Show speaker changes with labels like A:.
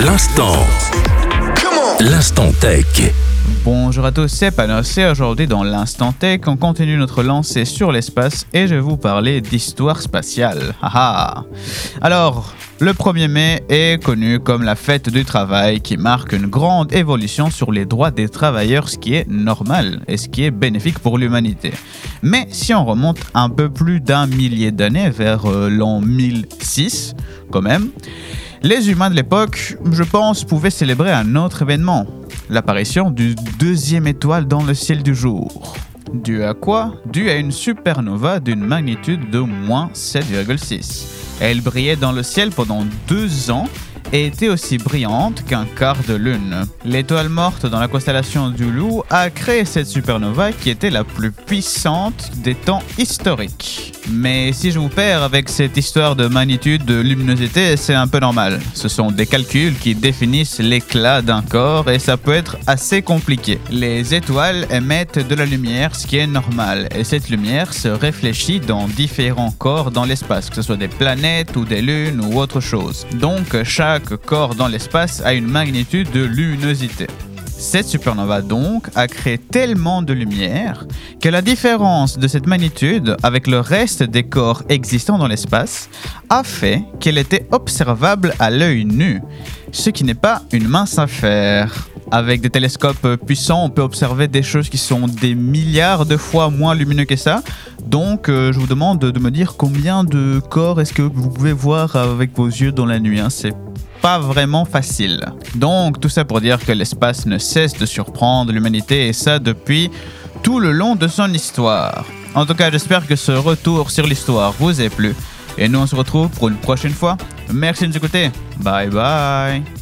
A: L'instant tech.
B: Bonjour à tous, c'est Panos et aujourd'hui dans l'Instant Tech, on continue notre lancée sur l'espace et je vais vous parler d'histoire spatiale. Alors, le 1er mai est connu comme la fête du travail qui marque une grande évolution sur les droits des travailleurs, ce qui est normal et ce qui est bénéfique pour l'humanité. Mais si on remonte un peu plus d'un millier d'années vers l'an 1006 quand même, les humains de l'époque, je pense, pouvaient célébrer un autre événement, l'apparition du deuxième étoile dans le ciel du jour. Dû à quoi ? Dû à une supernova d'une magnitude de moins 7,6. Elle brillait dans le ciel pendant 2 ans et était aussi brillante qu'un quart de lune. L'étoile morte dans la constellation du Loup a créé cette supernova qui était la plus puissante des temps historiques. Mais si je vous perds avec cette histoire de magnitude, de luminosité, c'est un peu normal. Ce sont des calculs qui définissent l'éclat d'un corps et ça peut être assez compliqué. Les étoiles émettent de la lumière, ce qui est normal, et cette lumière se réfléchit dans différents corps dans l'espace, que ce soit des planètes ou des lunes ou autre chose. Donc chaque corps dans l'espace a une magnitude de luminosité. Cette supernova donc a créé tellement de lumière que la différence de cette magnitude avec le reste des corps existants dans l'espace a fait qu'elle était observable à l'œil nu, ce qui n'est pas une mince affaire. Avec des télescopes puissants, on peut observer des choses qui sont des milliards de fois moins lumineux que ça. Donc, je vous demande de me dire combien de corps est-ce que vous pouvez voir avec vos yeux dans la nuit. C'est pas vraiment facile. Donc, tout ça pour dire que l'espace ne cesse de surprendre l'humanité et ça depuis tout le long de son histoire. En tout cas, j'espère que ce retour sur l'histoire vous a plu. Et nous, on se retrouve pour une prochaine fois. Merci de nous écouter. Bye bye.